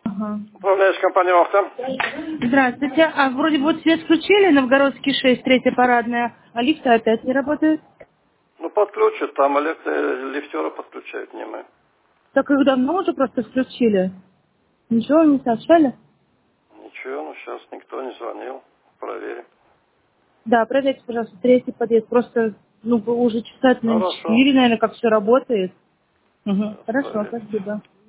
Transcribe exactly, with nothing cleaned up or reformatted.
Ага. Управляющая компания «Охта». Здравствуйте. А вроде бы вот свет включили, Новгородский шесть, третья парадная, а лифты опять не работают. Ну, подключат, там электролифтера подключают, не мы. Так их давно уже просто включили. Ничего не сообщали? Ничего, ну сейчас никто не звонил. Проверим. Да, проверьте, пожалуйста, третий подъезд. Просто, ну, уже часа, наверное, Хорошо. четыре, наверное, как все работает. Угу. Сейчас Хорошо, проверим. спасибо.